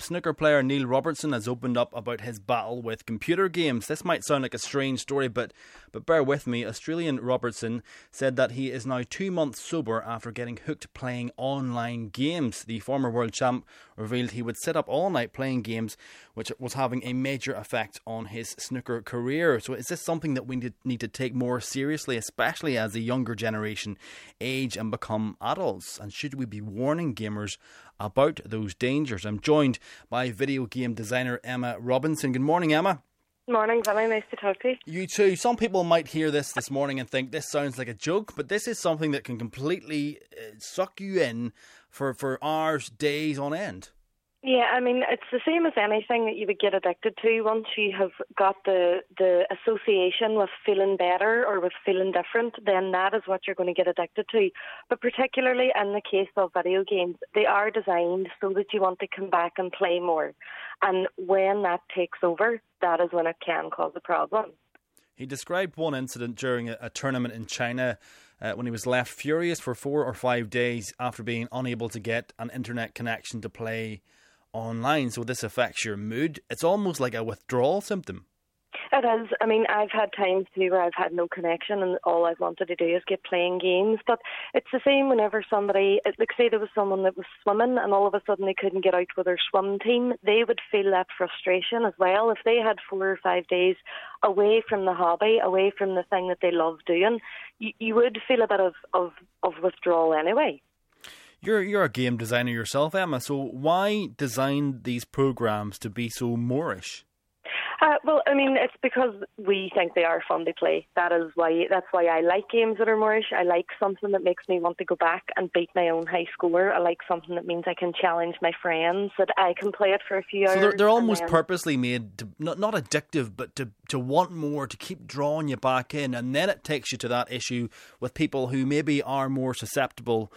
snooker player Neil Robertson has opened up about his battle with computer games. This might sound like a strange story, but bear with me. Australian Robertson said that he is now 2 months sober after getting hooked playing online games. The former world champ revealed he would sit up all night playing games, which was having a major effect on his snooker career. So is this something that we need to take more seriously, especially as the younger generation age and become adults? And should we be warning gamers about those dangers? I'm joined by video game designer Emma Robinson. Good morning, Emma. Morning, Vinny. Nice to talk to you. You too. Some people might hear this morning and think this sounds like a joke, but this is something that can completely suck you in for hours, days on end. Yeah, I mean, it's the same as anything that you would get addicted to. Once you have got the association with feeling better or with feeling different, then that is what you're going to get addicted to. But particularly in the case of video games, they are designed so that you want to come back and play more. And when that takes over, that is when it can cause a problem. He described one incident during a tournament in China when he was left furious for 4 or 5 days after being unable to get an internet connection to play online. So this affects your mood. It's almost like a withdrawal symptom. It is. I mean, I've had times too where I've had no connection and all I've wanted to do is get playing games. But it's the same whenever somebody, like say there was someone that was swimming and all of a sudden they couldn't get out with their swim team, they would feel that frustration as well. If they had 4 or 5 days away from the hobby, away from the thing that they love doing, you would feel a bit of withdrawal anyway. You're a game designer yourself, Emma, so why design these programs to be so moreish? Well, I mean, it's because we think they are fun to play. That's why I like games that are moreish. I like something that makes me want to go back and beat my own high score. I like something that means I can challenge my friends, that I can play it for a few hours. So they're almost purposely made to, not addictive, but to want more, to keep drawing you back in, and then it takes you to that issue with people who maybe are more susceptible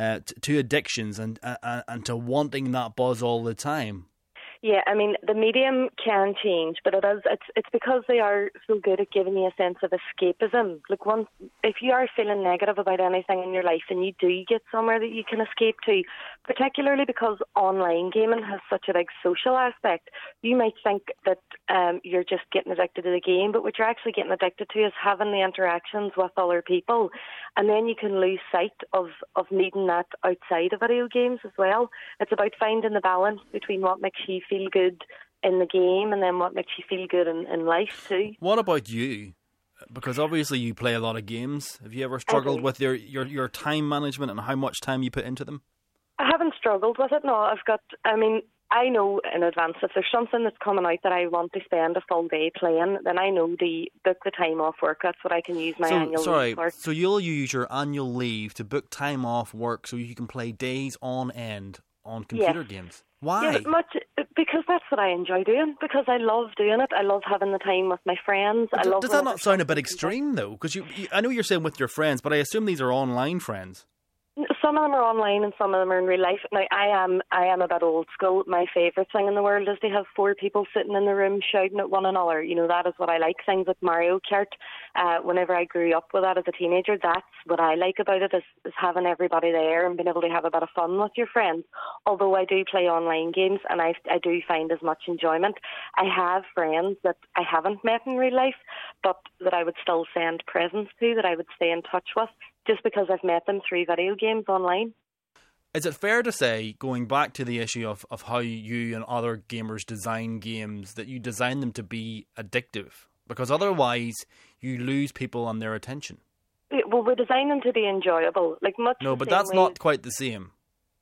to addictions and to wanting that buzz all the time. Yeah, I mean, the medium can change, but it's because they are so good at giving you a sense of escapism. Like if you are feeling negative about anything in your life and you do get somewhere that you can escape to, particularly because online gaming has such a big social aspect, you might think that you're just getting addicted to the game, but what you're actually getting addicted to is having the interactions with other people. And then you can lose sight of needing that outside of video games as well. It's about finding the balance between what makes you feel good in the game and then what makes you feel good in life too. What about you? Because obviously you play a lot of games. Have you ever struggled with your time management and how much time you put into them? I haven't struggled with it, no. I know in advance if there's something that's coming out that I want to spend a full day playing, then I know to book the time off work. That's what I can use my annual leave for. So you'll use your annual leave to book time off work so you can play days on end on computer games. Why? Yeah, because that's what I enjoy doing. Because I love doing it. I love having the time with my friends. Does that not sound a bit extreme though? Because I know you're saying with your friends, but I assume these are online friends. Some of them are online and some of them are in real life. Now, I am a bit old school. My favourite thing in the world is to have 4 people sitting in the room shouting at one another. You know, that is what I like. Things like Mario Kart. Whenever I grew up with that as a teenager, that's what I like about it, is having everybody there and being able to have a bit of fun with your friends. Although I do play online games and I do find as much enjoyment. I have friends that I haven't met in real life, but that I would still send presents to, that I would stay in touch with, just because I've met them through video games online. Is it fair to say, going back to the issue of how you and other gamers design games, that you design them to be addictive? Because otherwise you lose people and their attention. Well, we design them to be enjoyable. No, but that's not quite the same.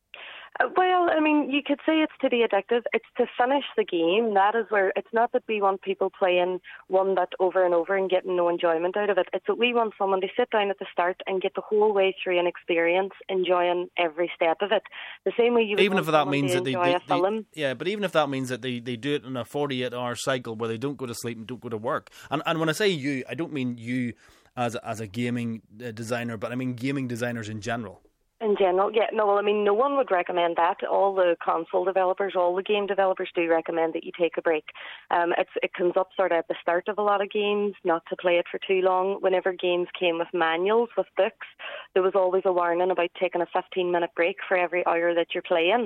Well, I mean, you could say it's to be addictive. It's to finish the game. That is where it's not that we want people playing one bit over and over and getting no enjoyment out of it. It's that we want someone to sit down at the start and get the whole way through an experience, enjoying every step of it. The same way you would even want if that means to that enjoy a film. Yeah, but even if that means that they do it in a 48-hour cycle where they don't go to sleep and don't go to work. And when I say you, I don't mean you as a gaming designer, but I mean gaming designers in general. In general, yeah. No, well, I mean, no one would recommend that. All the console developers, all the game developers do recommend that you take a break. It comes up sort of at the start of a lot of games, not to play it for too long. Whenever games came with manuals, with books, there was always a warning about taking a 15-minute break for every hour that you're playing.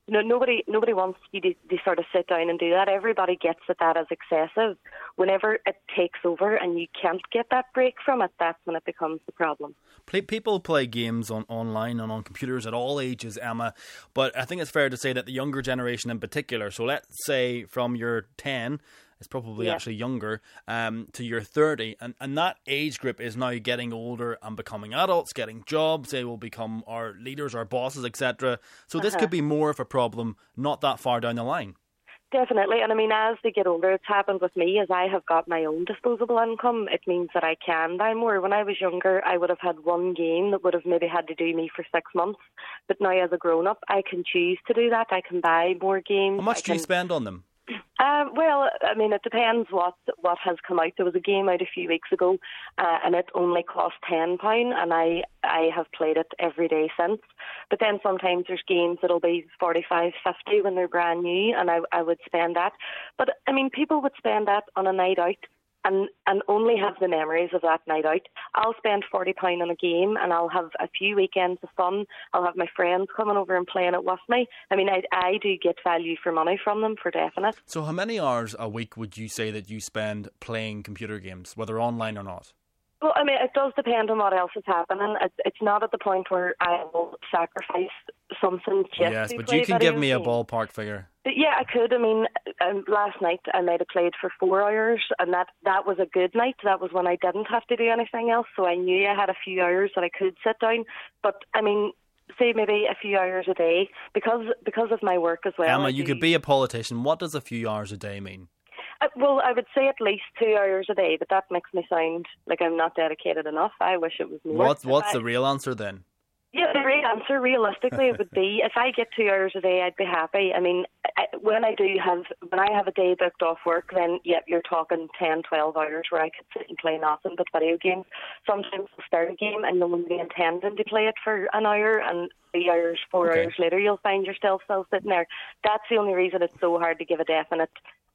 Nobody wants you to sort of sit down and do that. Everybody gets that is excessive. Whenever it takes over and you can't get that break from it, that's when it becomes the problem. People play games online and on computers at all ages, Emma, but I think it's fair to say that the younger generation in particular, so let's say from your 10, it's probably actually younger, to your 30, and that age group is now getting older and becoming adults, getting jobs. They will become our leaders, our bosses, etc. So this could be more of a problem not that far down the line. Definitely, and I mean, as they get older, it's happened with me. As I have got my own disposable income, it means that I can buy more. When I was younger, I would have had one game that would have maybe had to do me for 6 months, but now as a grown-up, I can choose to do that. I can buy more games. How much do you spend on them? Well, I mean, it depends what has come out. There was a game out a few weeks ago, and it only cost £10, and I have played it every day since. But then sometimes there's games that'll be 45, 50 when they're brand new, and I would spend that. But I mean, people would spend that on a night out and only have the memories of that night out. I'll spend £40 on a game and I'll have a few weekends of fun. I'll have my friends coming over and playing it with me. I mean, I do get value for money from them, for definite. So how many hours a week would you say that you spend playing computer games, whether online or not? Well, I mean, it does depend on what else is happening. It's not at the point where I will sacrifice something just Yes, to but play you can video give me a games. ballpark figure. Yeah, I could. I mean, last night I might have played for 4 hours, and that was a good night. That was when I didn't have to do anything else, so I knew I had a few hours that I could sit down. But, I mean, say maybe a few hours a day, because of my work as well. Emma, you could be a politician. What does a few hours a day mean? Well, I would say at least 2 hours a day, but that makes me sound like I'm not dedicated enough. I wish it was more. What's the real answer then? Yeah, the real answer, realistically, it would be if I get 2 hours a day, I'd be happy. I mean, when I have a day booked off work, then you're talking 10, 12 hours where I could sit and play nothing but video games. Sometimes I'll start a game and you'll be intending to play it for an hour, and 3 hours, 4 hours later, you'll find yourself still sitting there. That's the only reason it's so hard to give a definite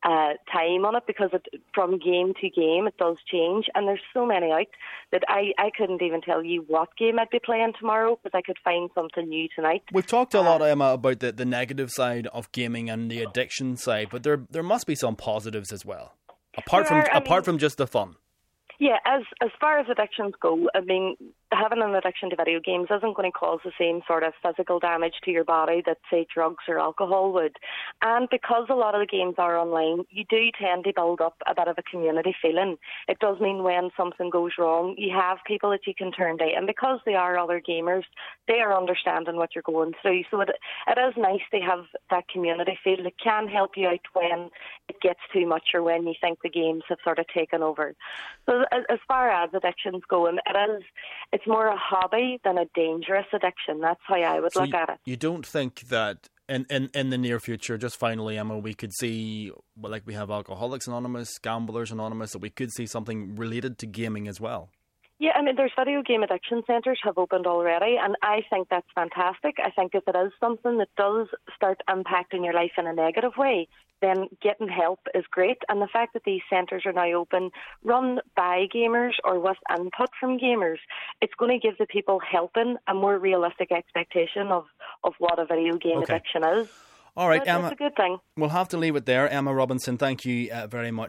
time on it, because from game to game it does change, and there's so many out that I couldn't even tell you what game I'd be playing tomorrow, because I could find something new tonight. We've talked a lot, Emma, about the negative side of gaming and the addiction side, but there must be some positives as well, apart from just the fun. Yeah, as far as addictions go, I mean, having an addiction to video games isn't going to cause the same sort of physical damage to your body that, say, drugs or alcohol would. And because a lot of the games are online, you do tend to build up a bit of a community feeling. It does mean when something goes wrong, you have people that you can turn to. And because they are other gamers, they are understanding what you're going through. So it is nice to have that community feel. It can help you out when it gets too much or when you think the games have sort of taken over. So as far as addictions go, it's more a hobby than a dangerous addiction. That's how I would look at it. You don't think that in the near future, just finally, Emma, we could see, well, like we have Alcoholics Anonymous, Gamblers Anonymous, that we could see something related to gaming as well? Yeah, I mean, there's video game addiction centres have opened already, and I think that's fantastic. I think if it is something that does start impacting your life in a negative way, then getting help is great. And the fact that these centres are now open, run by gamers or with input from gamers, it's going to give the people helping a more realistic expectation of what a video game addiction is. All right, so Emma. That's a good thing. We'll have to leave it there. Emma Robinson, thank you very much.